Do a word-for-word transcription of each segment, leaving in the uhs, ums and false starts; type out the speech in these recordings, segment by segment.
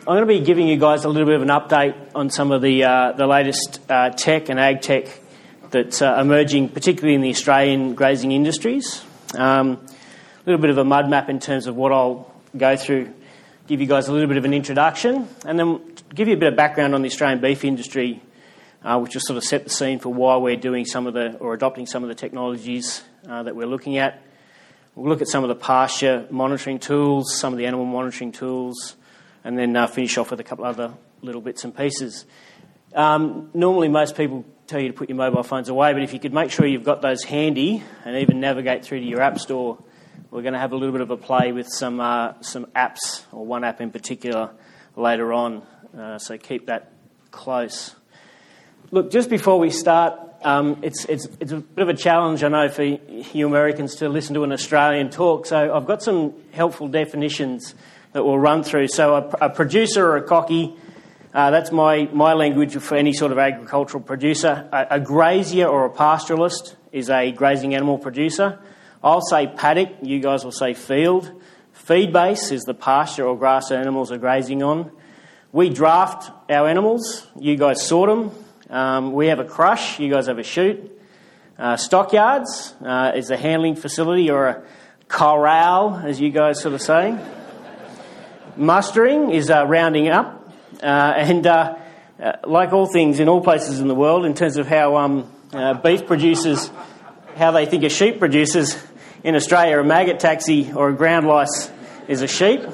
I'm going to be giving you guys a little bit of an update on some of the uh, the latest uh, tech and ag tech that's uh, emerging, particularly in the Australian grazing industries. Um, a little bit of a mud map in terms of what I'll go through, give you guys a little bit of an introduction, and then give you a bit of background on the Australian beef industry, uh, which will sort of set the scene for why we're doing some of the, or adopting some of the technologies uh, that we're looking at. We'll look at some of the pasture monitoring tools, some of the animal monitoring tools, and then uh, finish off with a couple other little bits and pieces. Um, normally most people tell you to put your mobile phones away, but if you could make sure you've got those handy and even navigate through to your app store, we're going to have a little bit of a play with some uh, some apps, or one app in particular, later on, uh, so keep that close. Look, just before we start, um, it's, it's, it's a bit of a challenge, I know, for you Americans to listen to an Australian talk, so I've got some helpful definitions that we'll run through. So a, a producer or a cocky, uh, that's my, my language for any sort of agricultural producer. A, a grazier or a pastoralist is a grazing animal producer. I'll say paddock, you guys will say field. Feed base is the pasture or grass animals are grazing on. We draft our animals, you guys sort them. Um, we have a crush, you guys have a chute. Uh, stockyards uh, is a handling facility, or a corral, as you guys sort of say. Mustering is uh, rounding up, uh, and uh, uh, like all things in all places in the world, in terms of how um, uh, beef producers, how they think a sheep producers, in Australia a maggot taxi or a ground lice is a sheep.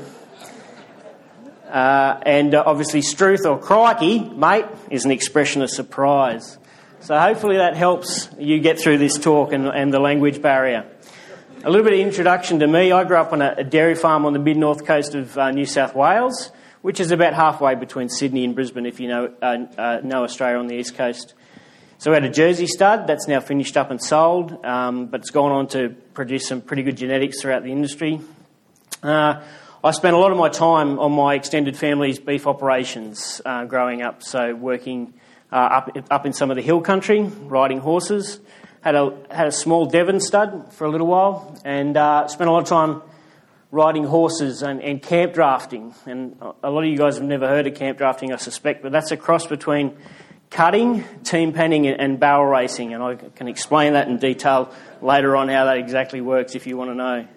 Uh, and uh, obviously struth or crikey, mate, is an expression of surprise. So hopefully that helps you get through this talk and, and the language barrier. A little bit of introduction to me. I grew up on a, a dairy farm on the mid-north coast of uh, New South Wales, which is about halfway between Sydney and Brisbane, if you know, uh, uh, know Australia on the east coast. So we had a Jersey stud that's now finished up and sold, um, but it's gone on to produce some pretty good genetics throughout the industry. Uh, I spent a lot of my time on my extended family's beef operations uh, growing up, so working uh, up up in some of the hill country, riding horses. Had a had a small Devon stud for a little while, and uh, spent a lot of time riding horses and, and camp drafting. And a lot of you guys have never heard of camp drafting, I suspect, but that's a cross between cutting, team panning, and barrel racing, and I can explain that in detail later on how that exactly works if you want to know.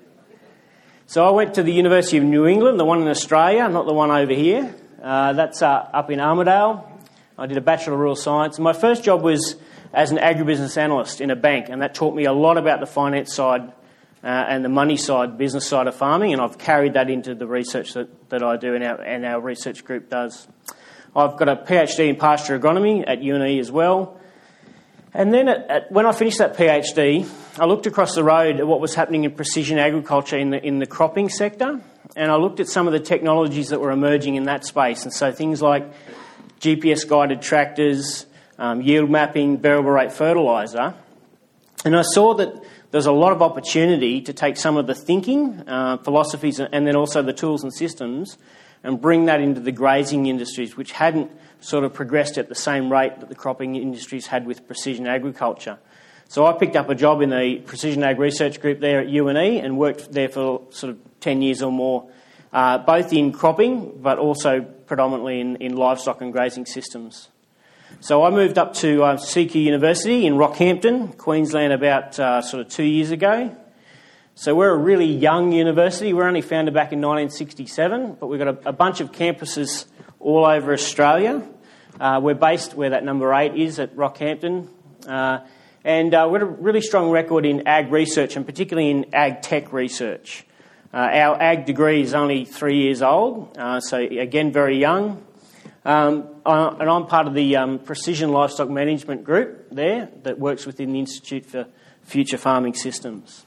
So I went to the University of New England, the one in Australia, not the one over here. Uh, that's uh, up in Armidale. I did a Bachelor of Rural Science. My first job was as an agribusiness analyst in a bank, and that taught me a lot about the finance side uh, and the money side, business side of farming, and I've carried that into the research that, that I do and our, and our research group does. I've got a PhD in pasture agronomy at U N E as well. And then at, at, when I finished that PhD, I looked across the road at what was happening in precision agriculture in the in the cropping sector, and I looked at some of the technologies that were emerging in that space. And so things like G P S-guided tractors, um, yield mapping, variable rate fertiliser. And I saw that there's a lot of opportunity to take some of the thinking, uh, philosophies, and then also the tools and systems, and bring that into the grazing industries, which hadn't sort of progressed at the same rate that the cropping industries had with precision agriculture. So I picked up a job in the Precision Ag Research Group there at U N E and worked there for sort of ten years or more, uh, both in cropping but also predominantly in, in livestock and grazing systems. So I moved up to uh, C Q University in Rockhampton, Queensland, about uh, sort of two years ago. So we're a really young university. We're only founded back in nineteen sixty-seven, but we've got a, a bunch of campuses all over Australia. Uh, we're based where that number eight is at Rockhampton. Uh, and uh, we've got a really strong record in ag research, and particularly in ag tech research. Uh, our ag degree is only three years old, uh, so again, very young. Um, uh, and I'm part of the um, Precision Livestock Management Group there that works within the Institute for Future Farming Systems.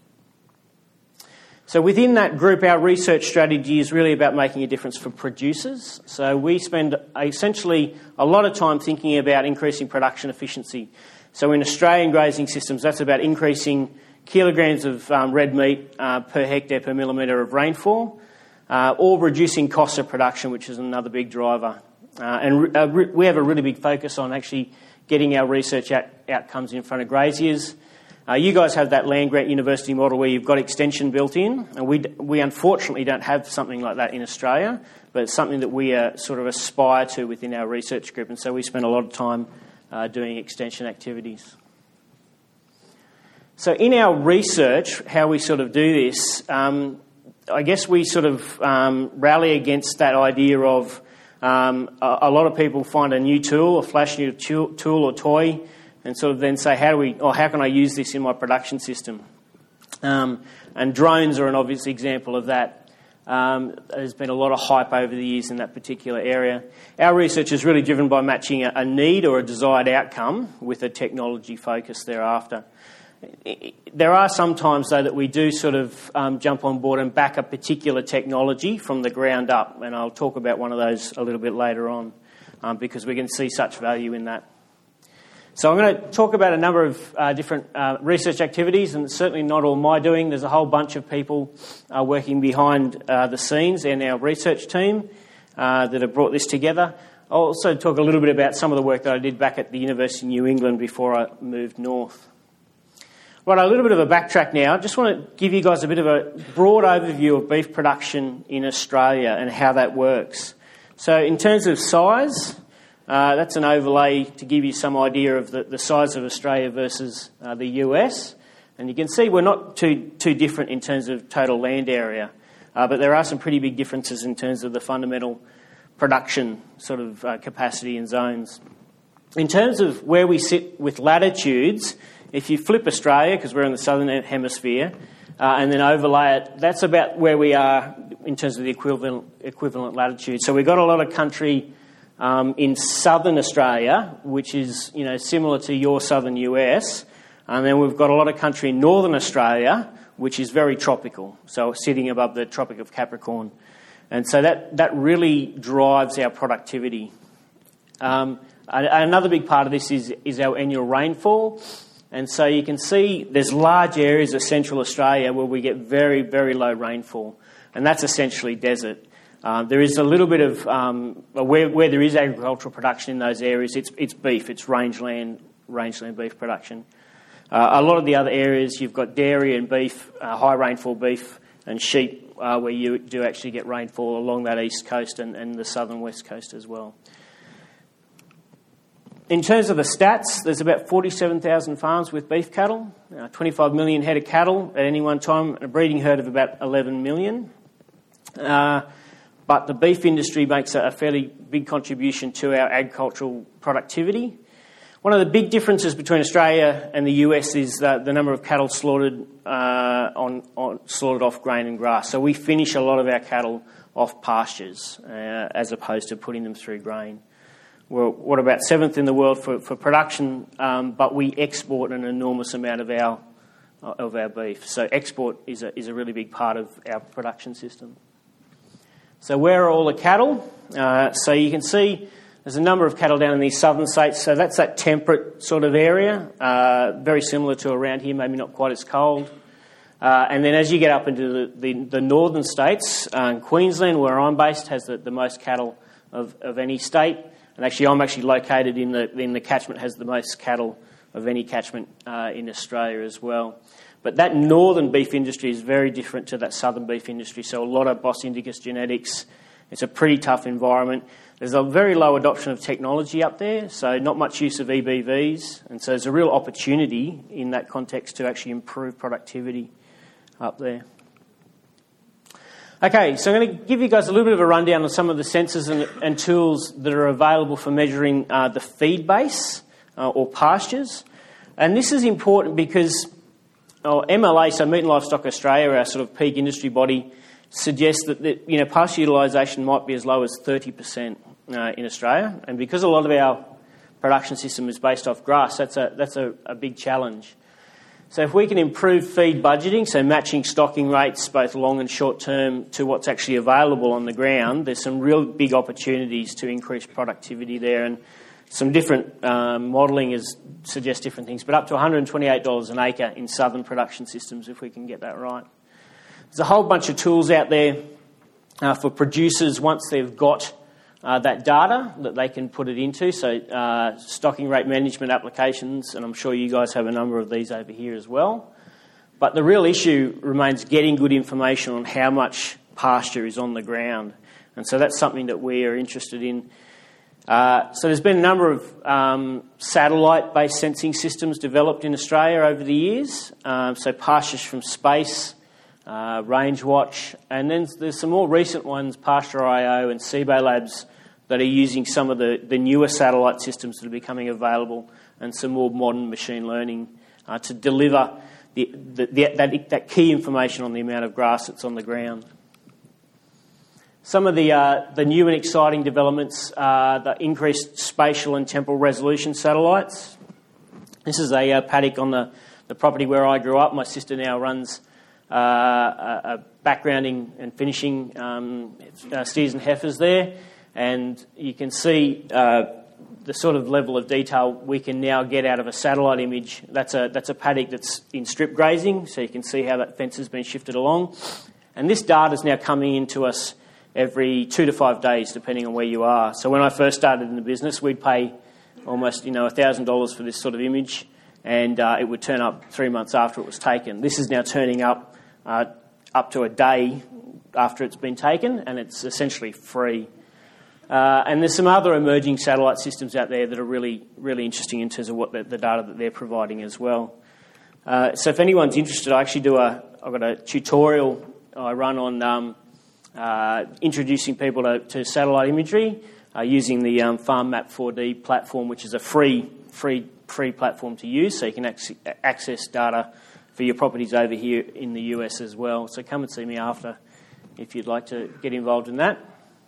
So within that group, our research strategy is really about making a difference for producers. So we spend essentially a lot of time thinking about increasing production efficiency. So in Australian grazing systems, that's about increasing kilograms of um, red meat uh, per hectare per millimetre of rainfall, uh, or reducing costs of production, which is another big driver. Uh, and uh, re- we have a really big focus on actually getting our research out- outcomes in front of graziers. Uh, you guys have that land-grant university model where you've got extension built in, and we we unfortunately don't have something like that in Australia, but it's something that we uh, sort of aspire to within our research group, and so we spend a lot of time uh, doing extension activities. So in our research, how we sort of do this, um, I guess we sort of um, rally against that idea of um, a, a lot of people find a new tool, a flash new tool or toy, and sort of then say, how do we, or how can I use this in my production system? Um, and drones are an obvious example of that. Um, there's been a lot of hype over the years in that particular area. Our research is really driven by matching a, a need or a desired outcome with a technology focus thereafter. There are some times, though, that we do sort of um, jump on board and back a particular technology from the ground up, and I'll talk about one of those a little bit later on um, because we can see such value in that. So I'm going to talk about a number of uh, different uh, research activities, and it's certainly not all my doing. There's a whole bunch of people uh, working behind uh, the scenes in our research team uh, that have brought this together. I'll also talk a little bit about some of the work that I did back at the University of New England before I moved north. Right, a little bit of a backtrack now. I just want to give you guys a bit of a broad overview of beef production in Australia and how that works. So in terms of size, uh, that's an overlay to give you some idea of the, the size of Australia versus uh, the U S. And you can see we're not too too different in terms of total land area, uh, but there are some pretty big differences in terms of the fundamental production sort of uh, capacity and zones. In terms of where we sit with latitudes, if you flip Australia, because we're in the southern hemisphere, uh, and then overlay it, that's about where we are in terms of the equivalent equivalent latitude. So we've got a lot of country um, in southern Australia, which is, you know, similar to your southern U S, and then we've got a lot of country in northern Australia, which is very tropical, so sitting above the Tropic of Capricorn. And so that, that really drives our productivity. Um, another big part of this is, is our annual rainfall. And so you can see there's large areas of central Australia where we get very, very low rainfall, and that's essentially desert. Uh, there is a little bit of, um, where, where there is agricultural production in those areas, it's, it's beef, it's rangeland, rangeland beef production. Uh, a lot of the other areas, you've got dairy and beef, uh, high rainfall beef and sheep, uh, where you do actually get rainfall along that east coast and, and the southern west coast as well. In terms of the stats, there's about forty-seven thousand farms with beef cattle, uh, twenty-five million head of cattle at any one time, and a breeding herd of about eleven million. Uh, but the beef industry makes a, a fairly big contribution to our agricultural productivity. One of the big differences between Australia and the U S is the, the number of cattle slaughtered uh, on, on slaughtered off grain and grass. So we finish a lot of our cattle off pastures uh, as opposed to putting them through grain. We're, what about seventh in the world for, for production, um, but we export an enormous amount of our of our beef. So export is a is a really big part of our production system. So where are all the cattle? Uh, so you can see there's a number of cattle down in these southern states. So that's that temperate sort of area, uh, very similar to around here, maybe not quite as cold. Uh, and then as you get up into the, the, the northern states, uh, Queensland, where I'm based, has the, the most cattle of, of any state. And actually, I'm actually located in the in the catchment has the most cattle of any catchment uh, in Australia as well. But that northern beef industry is very different to that southern beef industry. So a lot of Bos Indicus genetics. It's a pretty tough environment. There's a very low adoption of technology up there, so not much use of E B Vs. And so there's a real opportunity in that context to actually improve productivity up there. Okay, so I'm going to give you guys a little bit of a rundown on some of the sensors and, and tools that are available for measuring uh, the feed base uh, or pastures. And this is important because oh, M L A, so Meat and Livestock Australia, our sort of peak industry body, suggests that, that you know pasture utilisation might be as low as thirty percent uh, in Australia. And because a lot of our production system is based off grass, that's a that's a, a big challenge. So if we can improve feed budgeting, so matching stocking rates, both long and short term, to what's actually available on the ground, there's some real big opportunities to increase productivity there. And some different um, modelling is, suggests different things, but up to one hundred twenty-eight dollars an acre in southern production systems if we can get that right. There's a whole bunch of tools out there uh, for producers once they've got uh, that data that they can put it into. So uh, stocking rate management applications, and I'm sure you guys have a number of these over here as well. But the real issue remains getting good information on how much pasture is on the ground. And so that's something that we are interested in. Uh, so there's been a number of um, satellite-based sensing systems developed in Australia over the years. Um, so Pastures from Space, uh, Range Watch, and then there's some more recent ones, Pasture dot I O and Seabay Labs, that are using some of the, the newer satellite systems that are becoming available and some more modern machine learning uh, to deliver the, the, the, that, that key information on the amount of grass that's on the ground. Some of the uh, the new and exciting developments are the increased spatial and temporal resolution satellites. This is a uh, paddock on the, the property where I grew up. My sister now runs uh, a, a backgrounding and finishing um, uh, steers and heifers there, and you can see uh, the sort of level of detail we can now get out of a satellite image. That's a that's a paddock that's in strip grazing, so you can see how that fence has been shifted along, and this data is now coming into us every two to five days, depending on where you are. So when I first started in the business, we'd pay almost, you know, one thousand dollars for this sort of image, and uh, it would turn up three months after it was taken. This is now turning up uh, up to a day after it's been taken, and it's essentially free. Uh, and there's some other emerging satellite systems out there that are really, really interesting in terms of what the, the data that they're providing as well. Uh, so if anyone's interested, I actually do a, I've got a tutorial I run on um, Uh, introducing people to, to satellite imagery uh, using the um, FarmMap four D platform, which is a free, free, free platform to use, so you can ac- access data for your properties over here in the U S as well. So come and see me after if you'd like to get involved in that.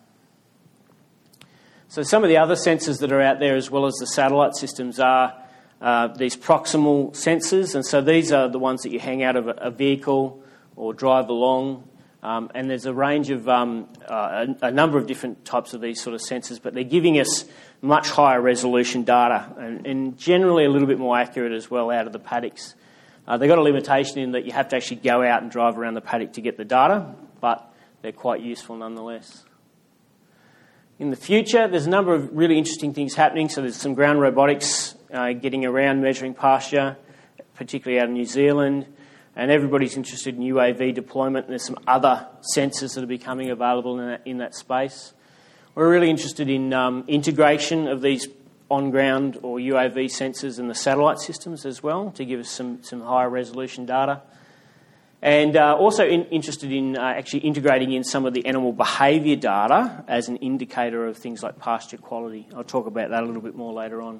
So some of the other sensors that are out there, as well as the satellite systems, are uh, these proximal sensors, and so these are the ones that you hang out of a, a vehicle or drive along. Um, and there's a range of, um, uh, a, a number of different types of these sort of sensors, but they're giving us much higher resolution data and, and generally a little bit more accurate as well out of the paddocks. Uh, they've got a limitation in that you have to actually go out and drive around the paddock to get the data, but they're quite useful nonetheless. In the future, there's a number of really interesting things happening. So there's some ground robotics uh, getting around measuring pasture, particularly out of New Zealand. And everybody's interested in U A V deployment, and there's some other sensors that are becoming available in that, in that space. We're really interested in um, integration of these on-ground or U A V sensors and the satellite systems as well to give us some, some higher resolution data. And uh, also in, interested in uh, actually integrating in some of the animal behaviour data as an indicator of things like pasture quality. I'll talk about that a little bit more later on.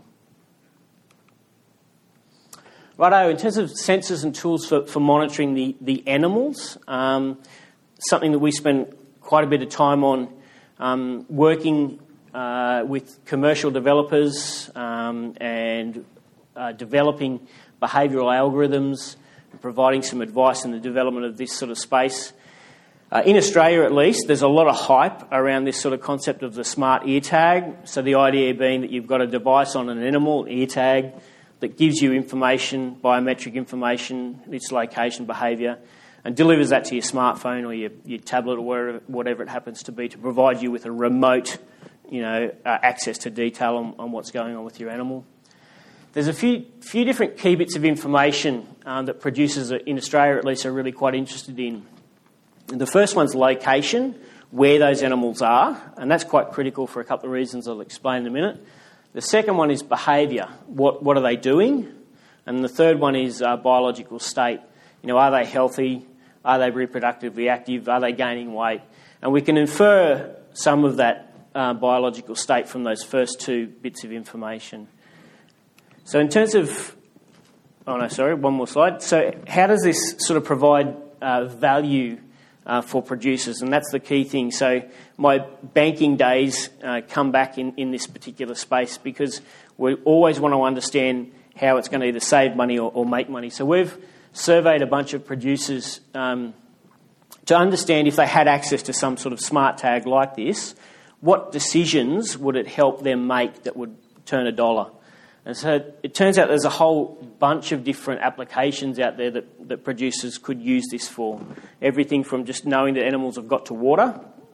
Righto, in terms of sensors and tools for, for monitoring the, the animals, um, something that we spend quite a bit of time on, um, working uh, with commercial developers um, and uh, developing behavioural algorithms, and providing some advice in the development of this sort of space. Uh, in Australia, at least, there's a lot of hype around this sort of concept of the smart ear tag. So the idea being that you've got a device on an animal, ear tag, that gives you information, biometric information, its location, behaviour, and delivers that to your smartphone or your, your tablet or whatever, whatever it happens to be to provide you with a remote, you know, uh, access to detail on, on what's going on with your animal. There's a few few different key bits of information um, that producers in Australia at least are really quite interested in. And the first one's location, where those animals are, and that's quite critical for a couple of reasons I'll explain in a minute. The second one is behaviour. What what are they doing? And the third one is uh, biological state. You know, are they healthy? Are they reproductively active? Are they gaining weight? And we can infer some of that uh, biological state from those first two bits of information. So in terms of... Oh, no, sorry, one more slide. So how does this sort of provide uh, value Uh, for producers, and that's the key thing. So my banking days uh, come back in, in this particular space because we always want to understand how it's going to either save money or, or make money. So we've surveyed a bunch of producers um, to understand if they had access to some sort of smart tag like this, what decisions would it help them make that would turn a dollar. And so it turns out there's a whole bunch of different applications out there that, that producers could use this for. Everything from just knowing that animals have got to water,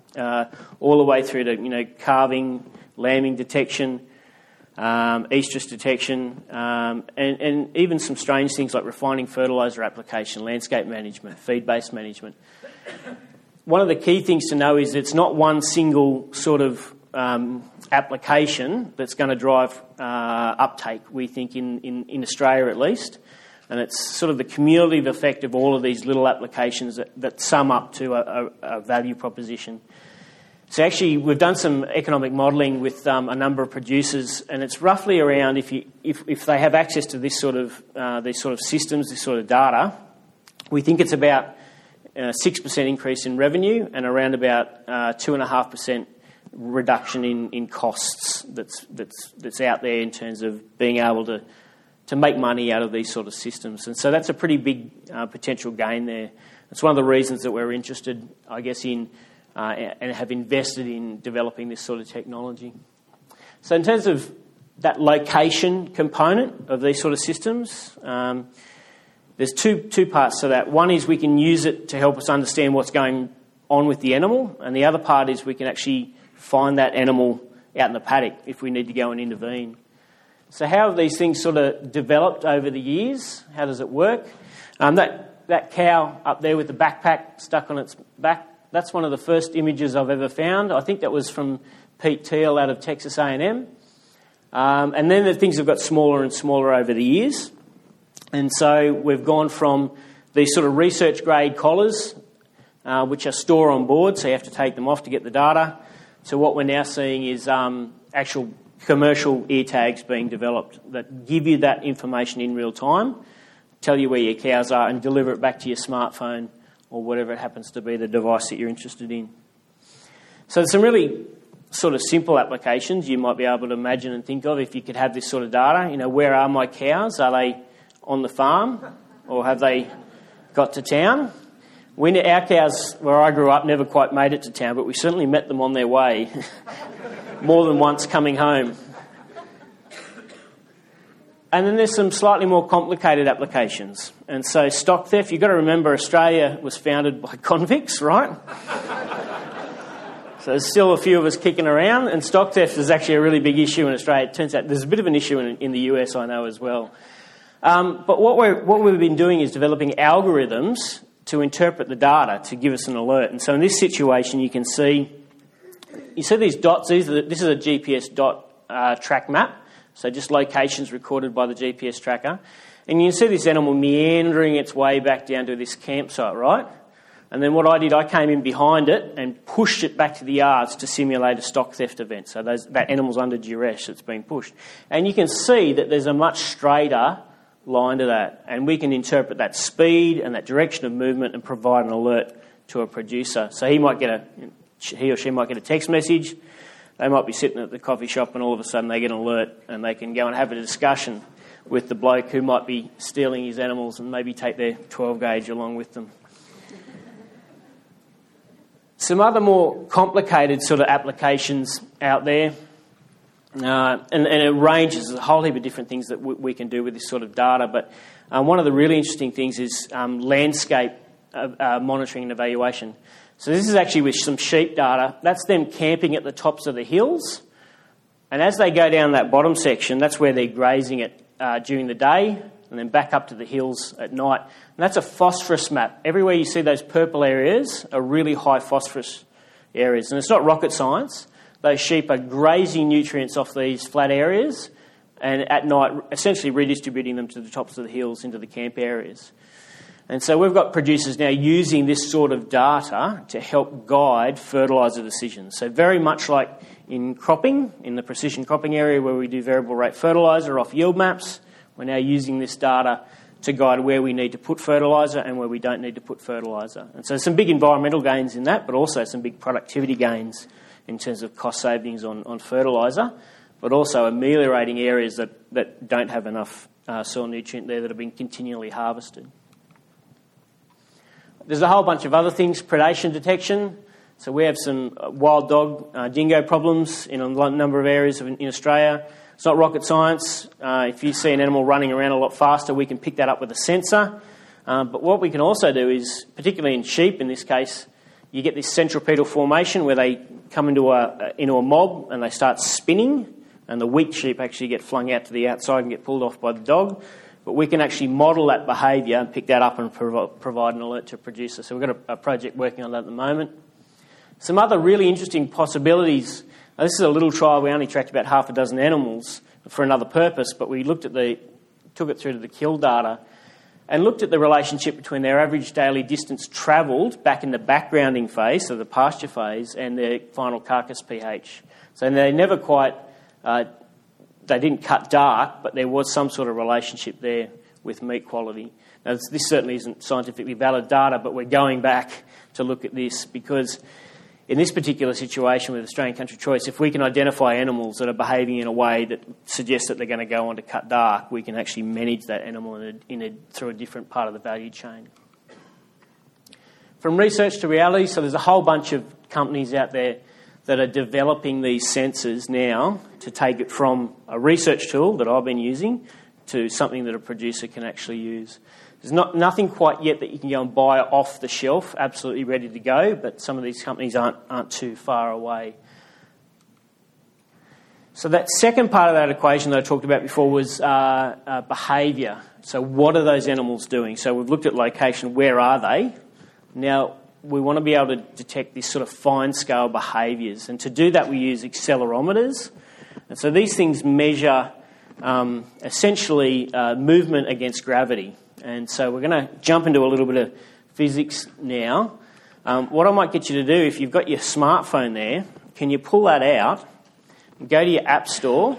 uh, all the way through to, you know, calving, lambing detection, um, estrus detection, um, and, and even some strange things like refining fertiliser application, landscape management, feed-based management. One of the key things to know is it's not one single sort of um, application that's going to drive uh, uptake, we think, in, in, in Australia at least. And it's sort of the cumulative effect of all of these little applications that, that sum up to a, a, a value proposition. So actually, we've done some economic modelling with um, a number of producers, and it's roughly around, if you if, if they have access to this sort of uh, these sort of systems, this sort of data, we think it's about a six percent increase in revenue and around about uh, two point five percent reduction in, in costs that's that's that's out there in terms of being able to to make money out of these sort of systems. And so that's a pretty big uh, potential gain there. It's one of the reasons that we're interested, I guess, in uh, and have invested in developing this sort of technology. So in terms of that location component of these sort of systems, um, there's two two parts to that. One is we can use it to help us understand what's going on with the animal, and the other part is we can actually find that animal out in the paddock if we need to go and intervene. So how have these things sort of developed over the years? How does it work? Um, that, that cow up there with the backpack stuck on its back, that's one of the first images I've ever found. I think that was from Pete Teal out of Texas A and M. Um, and then the things have got smaller and smaller over the years. And so we've gone from these sort of research-grade collars, uh, which are stored on board, so you have to take them off to get the data, to what we're now seeing is um, actual commercial ear tags being developed that give you that information in real time, tell you where your cows are, and deliver it back to your smartphone or whatever it happens to be, the device that you're interested in. So there's some really sort of simple applications you might be able to imagine and think of if you could have this sort of data. You know, where are my cows? Are they on the farm or have they got to town? We, our cows, where I grew up, never quite made it to town, but we certainly met them on their way more than once coming home. And then there's some slightly more complicated applications. And so stock theft, you've got to remember Australia was founded by convicts, right? So there's still a few of us kicking around, and stock theft is actually a really big issue in Australia. It turns out there's a bit of an issue in, in the U S, I know, as well. Um, but what, we're, what we've been doing is developing algorithms to interpret the data to give us an alert. And so in this situation, you can see, you see these dots. These are the, this is a G P S dot uh, track map, so just locations recorded by the G P S tracker. And you can see this animal meandering its way back down to this campsite, right? And then what I did, I came in behind it and pushed it back to the yards to simulate a stock theft event. So those, that animal's under duress, it's being pushed. And you can see that there's a much straighter line to that, and we can interpret that speed and that direction of movement and provide an alert to a producer. So he might get a, he or she might get a text message. They might be sitting at the coffee shop, and all of a sudden they get an alert, and they can go and have a discussion with the bloke who might be stealing his animals and maybe take their twelve gauge along with them. Some other more complicated sort of applications out there. Uh, and, and it ranges, there's a whole heap of different things that w- we can do with this sort of data, but um, one of the really interesting things is um, landscape uh, uh, monitoring and evaluation. So this is actually with some sheep data. That's them camping at the tops of the hills, and as they go down that bottom section, that's where they're grazing it uh, during the day, and then back up to the hills at night. And that's a phosphorus map. Everywhere you see those purple areas are really high phosphorus areas, and it's not rocket science. Those sheep are grazing nutrients off these flat areas and at night essentially redistributing them to the tops of the hills into the camp areas. And so we've got producers now using this sort of data to help guide fertiliser decisions. So very much like in cropping, in the precision cropping area where we do variable rate fertiliser off yield maps, we're now using this data to guide where we need to put fertiliser and where we don't need to put fertiliser. And so some big environmental gains in that, but also some big productivity gains in terms of cost savings on, on fertiliser, but also ameliorating areas that, that don't have enough uh, soil nutrient there that have been continually harvested. There's a whole bunch of other things, predation detection. So we have some wild dog uh, dingo problems in a number of areas in, in Australia. It's not rocket science. Uh, if you see an animal running around a lot faster, we can pick that up with a sensor. Um, but what we can also do is, particularly in sheep in this case, you get this centripetal formation where they come into a into a mob and they start spinning, and the weak sheep actually get flung out to the outside and get pulled off by the dog. But we can actually model that behaviour and pick that up and prov- provide an alert to a producer. So we've got a, a project working on that at the moment. Some other really interesting possibilities. Now, this is a little trial. We only tracked about half a dozen animals for another purpose, but we looked at the took it through to the kill data and looked at the relationship between their average daily distance travelled back in the backgrounding phase, so the pasture phase, and their final carcass pH. So they never quite, uh, they didn't cut dark, but there was some sort of relationship there with meat quality. Now, this, this certainly isn't scientifically valid data, but we're going back to look at this because in this particular situation with Australian Country Choice, if we can identify animals that are behaving in a way that suggests that they're going to go on to cut dark, we can actually manage that animal in a, in a, through a different part of the value chain. From research to reality, so there's a whole bunch of companies out there that are developing these sensors now to take it from a research tool that I've been using to something that a producer can actually use. There's not nothing quite yet that you can go and buy off the shelf, absolutely ready to go, but some of these companies aren't aren't too far away. So that second part of that equation that I talked about before was uh, uh, behaviour. So what are those animals doing? So we've looked at location, where are they? Now we want to be able to detect this sort of fine-scale behaviours, and to do that we use accelerometers. And so these things measure um, essentially uh, movement against gravity. And so we're going to jump into a little bit of physics now. Um, what I might get you to do, if you've got your smartphone there, can you pull that out, go to your app store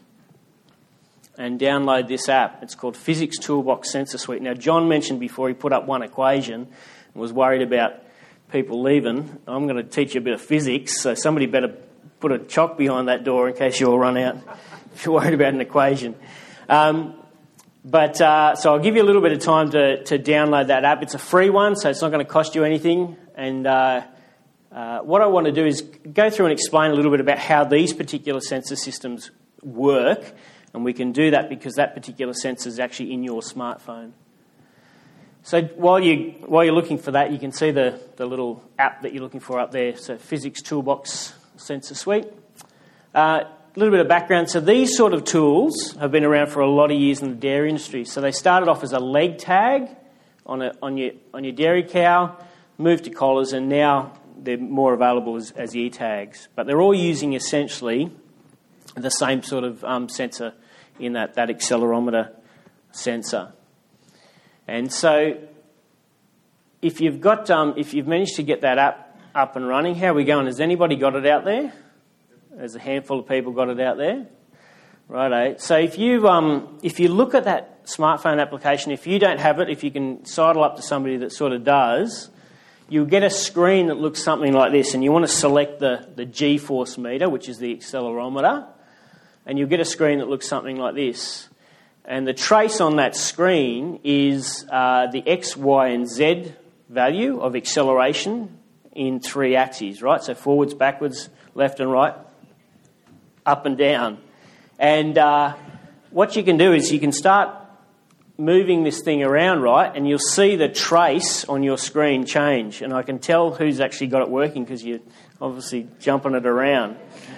and download this app. It's called Physics Toolbox Sensor Suite. Now, John mentioned before he put up one equation and was worried about people leaving. I'm going to teach you a bit of physics, so somebody better put a chalk behind that door in case you all run out if you're worried about an equation. Um, But uh, so I'll give you a little bit of time to, to download that app. It's a free one, so it's not going to cost you anything. And uh, uh, what I want to do is go through and explain a little bit about how these particular sensor systems work. And we can do that because that particular sensor is actually in your smartphone. So while, you, while you're looking for that, you can see the, the little app that you're looking for up there. So Physics Toolbox Sensor Suite. Uh, A little bit of background. So these sort of tools have been around for a lot of years in the dairy industry. So they started off as a leg tag on a, on your on your dairy cow, moved to collars, and now they're more available as, as ear tags. But they're all using essentially the same sort of um, sensor in that, that accelerometer sensor. And so if you've got um, if you've managed to get that app up and running, how are we going? Has anybody got it out there? There's a handful of people got it out there. Righto. So if you um, if you look at that smartphone application, if you don't have it, if you can sidle up to somebody that sort of does, you'll get a screen that looks something like this, and you want to select the, the G-force meter, which is the accelerometer, and you'll get a screen that looks something like this. And the trace on that screen is uh, the X, Y and Z value of acceleration in three axes, right? So forwards, backwards, left and right, up and down. And uh, what you can do is you can start moving this thing around, right, and you'll see the trace on your screen change. And I can tell who's actually got it working because you're obviously jumping it around.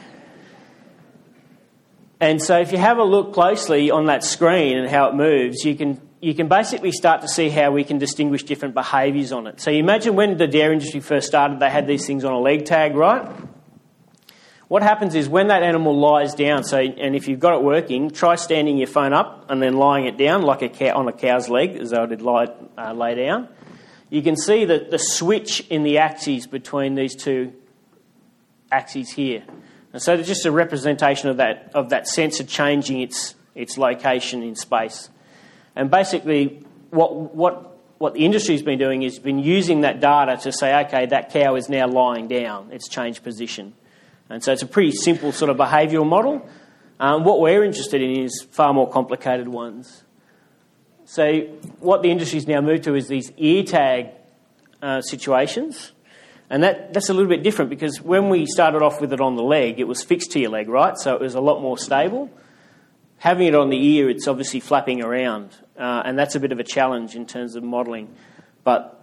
And so if you have a look closely on that screen and how it moves, you can you can basically start to see how we can distinguish different behaviours on it. So you imagine when the dairy industry first started, they had these things on a leg tag, right? What happens is when that animal lies down, so and if you've got it working, try standing your phone up and then lying it down like a cow on a cow's leg, as though it did lie, uh, lay down. You can see that the switch in the axes between these two axes here. And so it's just a representation of that of that sensor changing its its location in space. And basically, what what what the industry's been doing is been using that data to say, okay, that cow is now lying down; it's changed position. And so it's a pretty simple sort of behavioural model. Um, what we're interested in is far more complicated ones. So what the industry's now moved to is these ear tag uh, situations. And that, that's a little bit different because when we started off with it on the leg, it was fixed to your leg, right? So it was a lot more stable. Having it on the ear, it's obviously flapping around. Uh, and that's a bit of a challenge in terms of modelling. But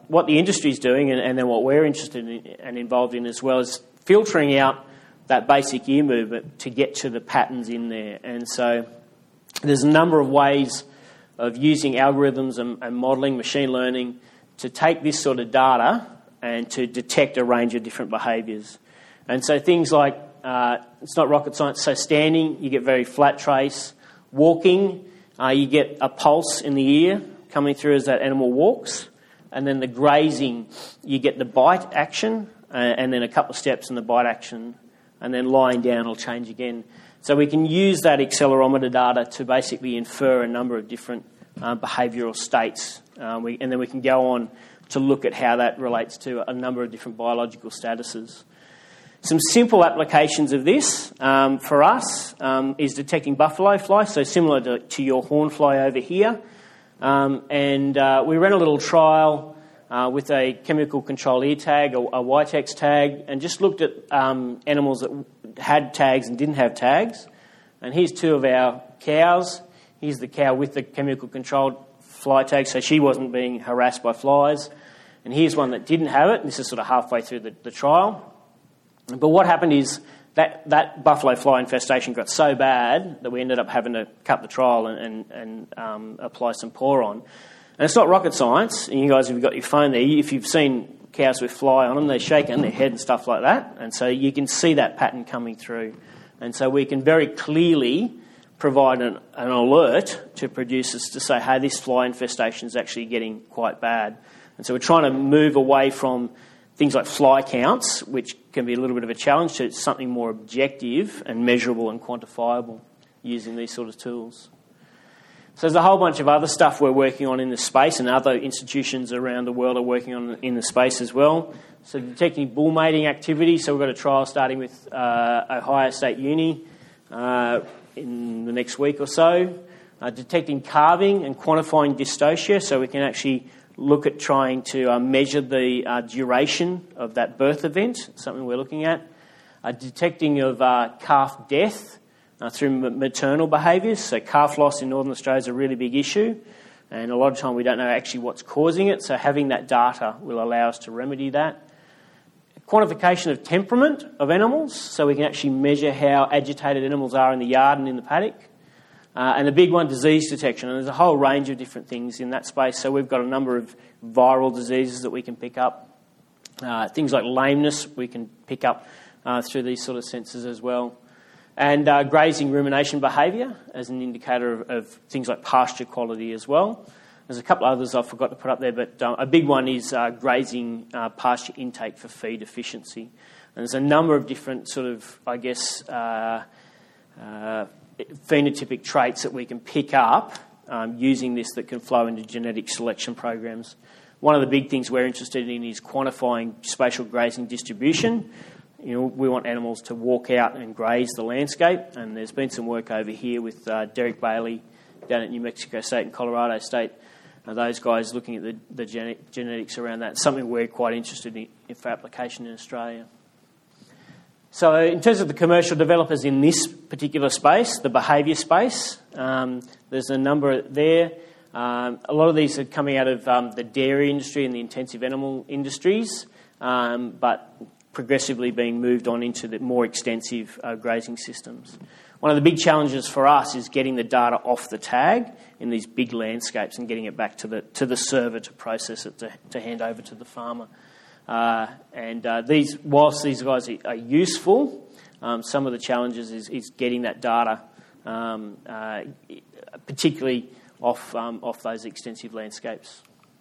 what the industry's doing, and, and then what we're interested in and involved in as well, is filtering out that basic ear movement to get to the patterns in there. And so there's a number of ways of using algorithms and, and modelling, machine learning, to take this sort of data and to detect a range of different behaviours. And so things like, uh, it's not rocket science, so standing, you get very flat trace. Walking, uh, you get a pulse in the ear coming through as that animal walks. And then the grazing, you get the bite action, uh, and then a couple of steps in the bite action, and then lying down will change again. So we can use that accelerometer data to basically infer a number of different uh, behavioural states, uh, we, and then we can go on to look at how that relates to a number of different biological statuses. Some simple applications of this um, for us um, is detecting buffalo fly, so similar to, to your horn fly over here. Um, and uh, we ran a little trial uh, with a chemical control ear tag, a, a Y TEX tag, and just looked at um, animals that had tags and didn't have tags. And here's two of our cows. Here's the cow with the chemical controlled fly tag, so she wasn't being harassed by flies. And here's one that didn't have it. This is sort of halfway through the, the trial. But what happened is that, that buffalo fly infestation got so bad that we ended up having to cut the trial and, and, and um, apply some Poron. And it's not rocket science. And you guys, if you've got your phone there, if you've seen cows with fly on them, they're shaking their head and stuff like that. And so you can see that pattern coming through. And so we can very clearly provide an, an alert to producers to say, hey, this fly infestation is actually getting quite bad. And so we're trying to move away from things like fly counts, which can be a little bit of a challenge, to something more objective and measurable and quantifiable using these sort of tools. So there's a whole bunch of other stuff we're working on in this space, and other institutions around the world are working on in the space as well. So detecting bull mating activity. So we've got a trial starting with uh, Ohio State Uni uh, in the next week or so. Uh, detecting calving and quantifying dystocia, so we can actually look at trying to uh, measure the uh, duration of that birth event, something we're looking at. Uh, detecting of uh, calf death uh, through m- maternal behaviours. So calf loss in Northern Australia is a really big issue, and a lot of time we don't know actually what's causing it, so having that data will allow us to remedy that. Quantification of temperament of animals, so we can actually measure how agitated animals are in the yard and in the paddock. Uh, and the big one, disease detection. And there's a whole range of different things in that space. So we've got a number of viral diseases that we can pick up. Uh, things like lameness we can pick up uh, through these sort of sensors as well. And uh, grazing rumination behaviour as an indicator of, of things like pasture quality as well. There's a couple others I forgot to put up there, but um, a big one is uh, grazing uh, pasture intake for feed efficiency. And there's a number of different sort of, I guess, uh, uh, phenotypic traits that we can pick up um, using this that can flow into genetic selection programs. One of the big things we're interested in is quantifying spatial grazing distribution. You know, we want animals to walk out and graze the landscape, and there's been some work over here with uh, Derek Bailey down at New Mexico State and Colorado State. Uh, those guys looking at the, the gene- genetics around that. It's something we're quite interested in, in for application in Australia. So in terms of the commercial developers in this particular space, the behaviour space, um, there's a number there. Um, a lot of these are coming out of um, the dairy industry and the intensive animal industries, um, but progressively being moved on into the more extensive uh, grazing systems. One of the big challenges for us is getting the data off the tag in these big landscapes and getting it back to the to the server to process it to, to hand over to the farmer. Uh, and uh, these, whilst these guys are, are useful, um, some of the challenges is, is getting that data, um, uh, particularly off um, off those extensive landscapes.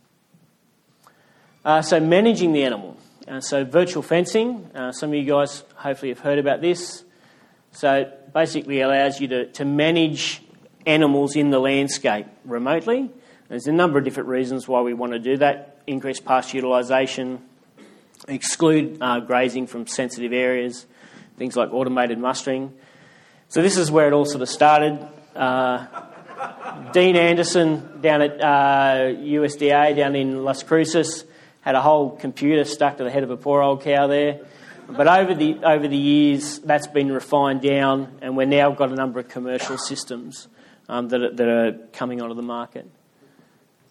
Uh, so managing the animal. Uh, so virtual fencing. Uh, some of you guys hopefully have heard about this. So it basically allows you to, to manage animals in the landscape remotely. There's a number of different reasons why we want to do that. Increase pasture utilisation, exclude uh, grazing from sensitive areas, things like automated mustering. So this is where it all sort of started. Uh, Dean Anderson down at uh, U S D A down in Las Cruces had a whole computer stuck to the head of a poor old cow there. But over the over the years, that's been refined down, and we've now got a number of commercial systems um, that, are, that are coming onto the market.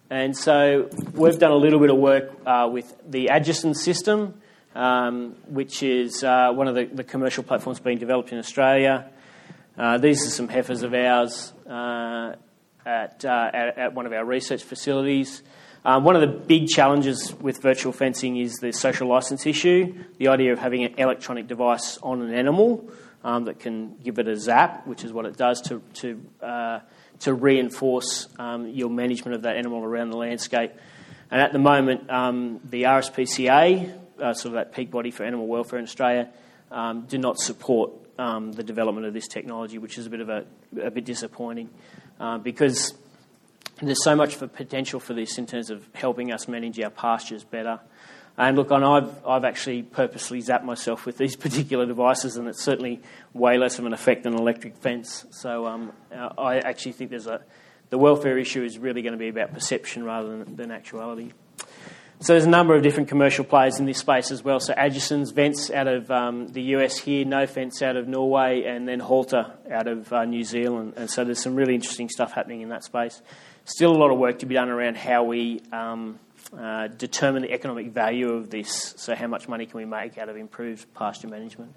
And so we've done a little bit of work uh, with the Agison system, um, which is uh, one of the, the commercial platforms being developed in Australia. Uh, these are some heifers of ours uh, at, uh, at, at one of our research facilities. Um, one of the big challenges with virtual fencing is the social licence issue, the idea of having an electronic device on an animal um, that can give it a zap, which is what it does to... to uh, to reinforce um, your management of that animal around the landscape. And at the moment, um, the R S P C A, uh, sort of that peak body for animal welfare in Australia, um, do not support um, the development of this technology, which is a bit of a, a bit disappointing uh, because there's so much for potential for this in terms of helping us manage our pastures better. And look, and I've, I've actually purposely zapped myself with these particular devices, and it's certainly way less of an effect than an electric fence. So um, I actually think there's a the welfare issue is really going to be about perception rather than, than actuality. So there's a number of different commercial players in this space as well. So Agison's, Vents out of um, the U S here, No Fence out of Norway, and then Halter out of uh, New Zealand. And so there's some really interesting stuff happening in that space. Still a lot of work to be done around how we... Um, Uh, determine the economic value of this, so how much money can we make out of improved pasture management.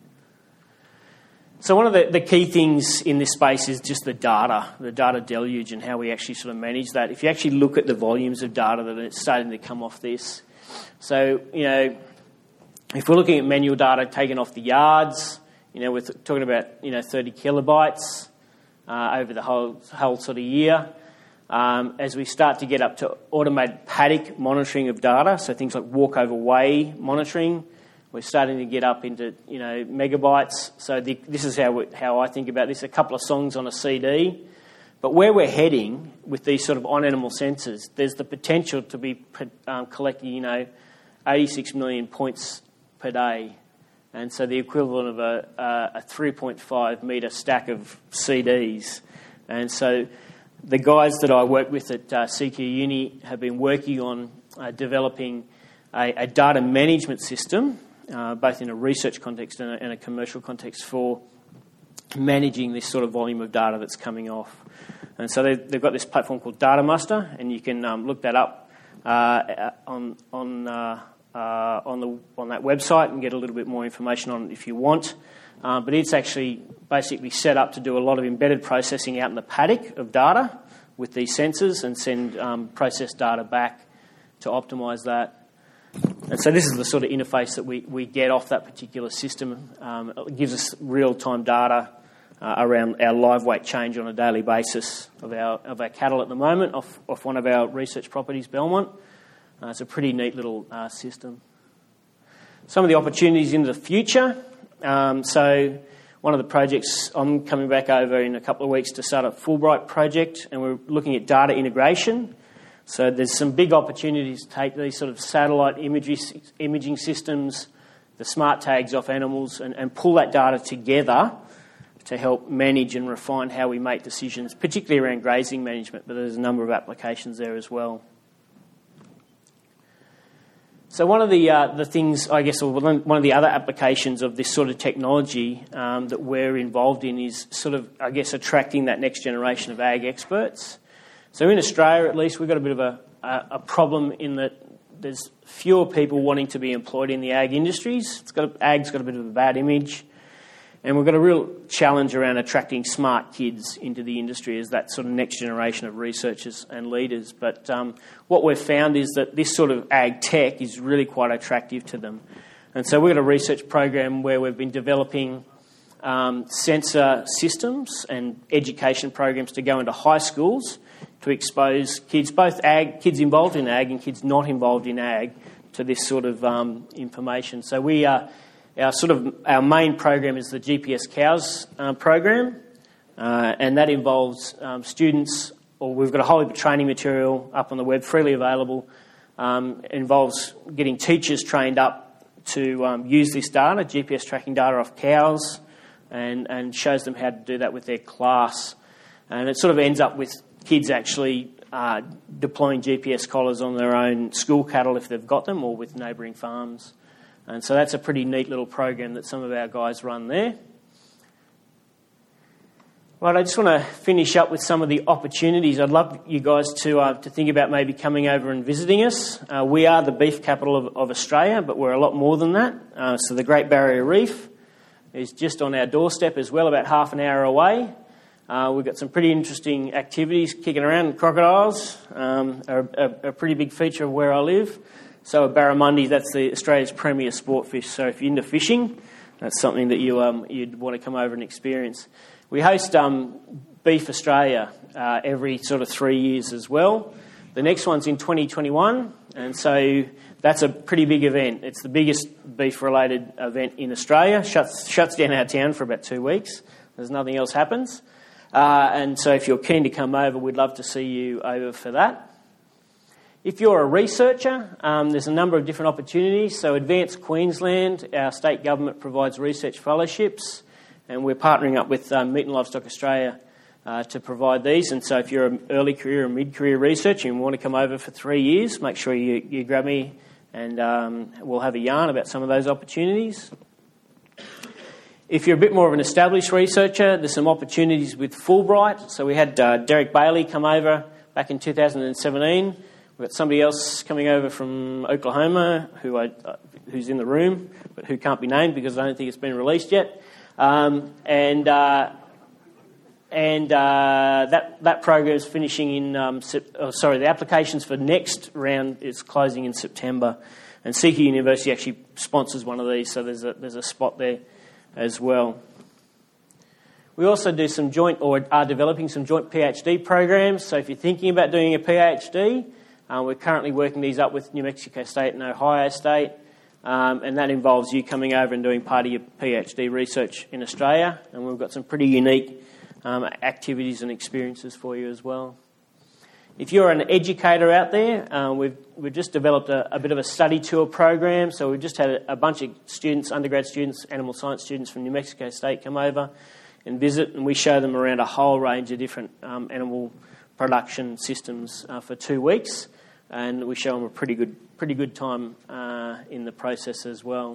So one of the, the key things in this space is just the data, the data deluge, and how we actually sort of manage that. If you actually look at the volumes of data that are starting to come off this, so, you know, if we're looking at manual data taken off the yards, you know, we're th- talking about, you know, thirty kilobytes uh, over the whole, whole sort of year. Um, as we start to get up to automated paddock monitoring of data, so things like walkover way monitoring, we're starting to get up into, you know, megabytes. So the, this is how we, how I think about this: a couple of songs on a C D. But where we're heading with these sort of on-animal sensors, there's the potential to be um, collecting, you know, eighty-six million points per day, and so the equivalent of a, a, a three point five metre stack of C Ds, and so. The guys that I work with at uh, C Q Uni have been working on uh, developing a, a data management system, uh, both in a research context and a, and a commercial context, for managing this sort of volume of data that's coming off. And so they, they've got this platform called Data Muster, and you can um, look that up uh, on on uh, uh, on the on that website and get a little bit more information on it if you want. Uh, but it's actually basically set up to do a lot of embedded processing out in the paddock of data with these sensors and send um, processed data back to optimise that. And so this is the sort of interface that we, we get off that particular system. Um, it gives us real-time data uh, around our live weight change on a daily basis of our of our cattle at the moment off, off one of our research properties, Belmont. Uh, it's a pretty neat little uh, system. Some of the opportunities in the future... Um, so one of the projects, I'm coming back over in a couple of weeks to start a Fulbright project, and we're looking at data integration. So there's some big opportunities to take these sort of satellite imagery, imaging systems, the smart tags off animals, and, and pull that data together to help manage and refine how we make decisions, particularly around grazing management, but there's a number of applications there as well. So one of the uh, the things, I guess, or one of the other applications of this sort of technology um, that we're involved in is sort of, I guess, attracting that next generation of ag experts. So in Australia, at least, we've got a bit of a, a problem in that there's fewer people wanting to be employed in the ag industries. It's got a, ag's got a bit of a bad image. And we've got a real challenge around attracting smart kids into the industry as that sort of next generation of researchers and leaders. But um, what we've found is that this sort of ag tech is really quite attractive to them. And so we've got a research program where we've been developing um, sensor systems and education programs to go into high schools to expose kids, both ag, kids involved in ag and kids not involved in ag, to this sort of um, information. So we are... Our sort of our main program is the G P S Cows uh, program, uh, and that involves um, students. Or we've got a whole heap of training material up on the web, freely available. Um, it involves getting teachers trained up to um, use this data, G P S tracking data off cows, and and shows them how to do that with their class. And it sort of ends up with kids actually uh, deploying G P S collars on their own school cattle if they've got them, or with neighbouring farms. And so that's a pretty neat little program that some of our guys run there. Right, I just want to finish up with some of the opportunities. I'd love you guys to uh, to think about maybe coming over and visiting us. Uh, we are the beef capital of, of Australia, but we're a lot more than that. Uh, so the Great Barrier Reef is just on our doorstep as well, about half an hour away. Uh, we've got some pretty interesting activities kicking around. Crocodiles um, are a, a pretty big feature of where I live. So barramundi, that's the Australia's premier sport fish. So if you're into fishing, that's something that you um, you'd want to come over and experience. We host um, Beef Australia uh, every sort of three years as well. The next one's in twenty twenty-one, and so that's a pretty big event. It's the biggest beef-related event in Australia. Shuts shuts down our town for about two weeks. There's nothing else happens. Uh, and so if you're keen to come over, we'd love to see you over for that. If you're a researcher, um, there's a number of different opportunities. So Advance Queensland, our state government provides research fellowships, and we're partnering up with um, Meat and Livestock Australia uh, to provide these. And so if you're an early career or mid-career researcher and want to come over for three years, make sure you, you grab me and um, we'll have a yarn about some of those opportunities. If you're a bit more of an established researcher, there's some opportunities with Fulbright. So we had uh, Derek Bailey come over back in two thousand seventeen. We've got somebody else coming over from Oklahoma who I, uh, who's in the room, but who can't be named because I don't think it's been released yet. Um, and uh, and uh, that that program is finishing in. Um, sep- oh, sorry, the applications for next round is closing in September, and Seeker University actually sponsors one of these, so there's a there's a spot there as well. We also do some joint, or are developing some joint PhD programs. So if you're thinking about doing a PhD, uh, we're currently working these up with New Mexico State and Ohio State. Um, and that involves you coming over and doing part of your PhD research in Australia. And we've got some pretty unique um, activities and experiences for you as well. If you're an educator out there, uh, we've we've just developed a, a bit of a study tour program. So we've just had a, a bunch of students, undergrad students, animal science students from New Mexico State come over and visit, and we show them around a whole range of different um, animal production systems uh, for two weeks. And we show them a pretty good pretty good time uh, in the process as well.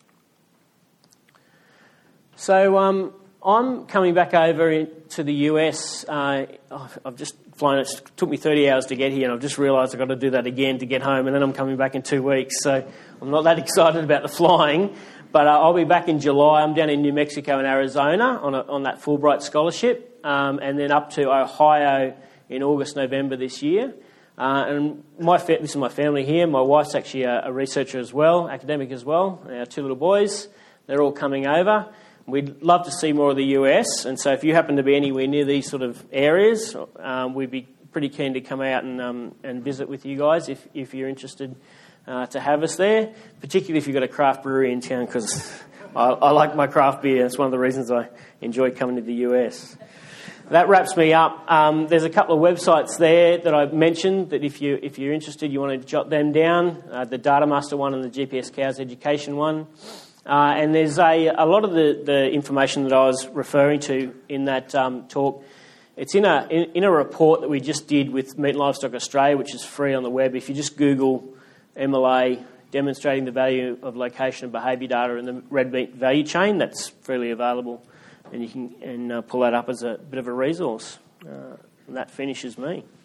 So um, I'm coming back over in, to the U S. Uh, I've just flown. It took me thirty hours to get here, and I've just realised I've got to do that again to get home, and then I'm coming back in two weeks. So I'm not that excited about the flying, but uh, I'll be back in July. I'm down in New Mexico and Arizona on, a, on that Fulbright scholarship, um, and then up to Ohio in August, November this year. Uh, and my fa- this is my family here. My wife's actually a, a researcher as well, academic as well. Our two little boys, they're all coming over. We'd love to see more of the U S, and so if you happen to be anywhere near these sort of areas, um, we'd be pretty keen to come out and um, and visit with you guys if, if you're interested uh, to have us there, particularly if you've got a craft brewery in town, because I, I like my craft beer. That's one of the reasons I enjoy coming to the U S. That wraps me up. Um, there's a couple of websites there that I've mentioned that if, you, if you're interested, you want to jot them down, uh, the Datamaster one and the G P S Cows Education one. Uh, and there's a, a lot of the, the information that I was referring to in that um, talk. It's in a, in, in a report that we just did with Meat and Livestock Australia, which is free on the web. If you just Google M L A demonstrating the value of location and behaviour data in the red meat value chain, that's freely available. And you can and uh, pull that up as a bit of a resource. Uh, and that finishes me.